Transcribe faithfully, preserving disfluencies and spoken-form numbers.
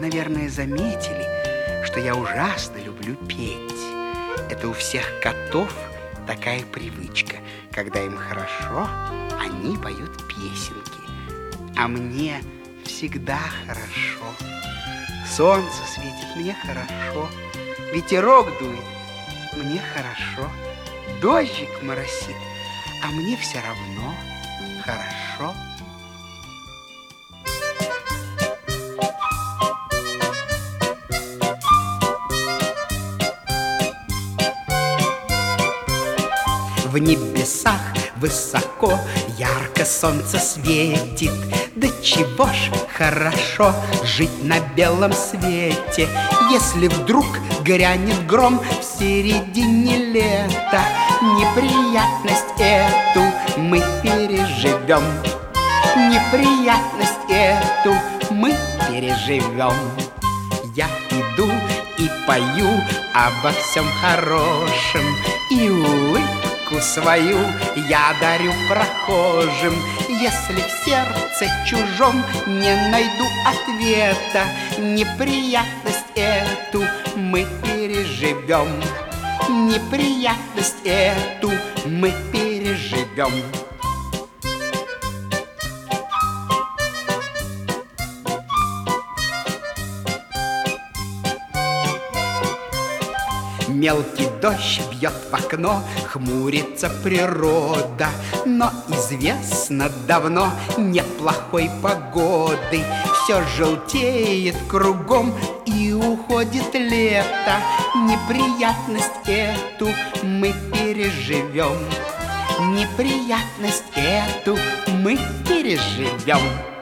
наверное, заметили, что я ужасно люблю петь. Это у всех котов такая привычка. Когда им хорошо, они поют песенки. А мне всегда хорошо. Солнце светит, мне хорошо. Ветерок дует, мне хорошо. Дождик моросит, а мне все равно хорошо. В небесах высоко ярко солнце светит. Да чего ж хорошо жить на белом свете. Если вдруг грянет гром в середине лета, неприятность эту мы переживем. Неприятность эту мы переживем. Я иду и пою обо всем хорошем, и улыбку свою я дарю прохожим. Если в сердце чужом не найду ответа, неприятность эту мы переживем. Неприятность эту мы переживем. Мелкий дождь бьет в окно, хмурится природа. Но известно давно неплохой погоды. Все желтеет кругом и уходит лето. Неприятность эту мы переживем. Неприятность эту мы переживем.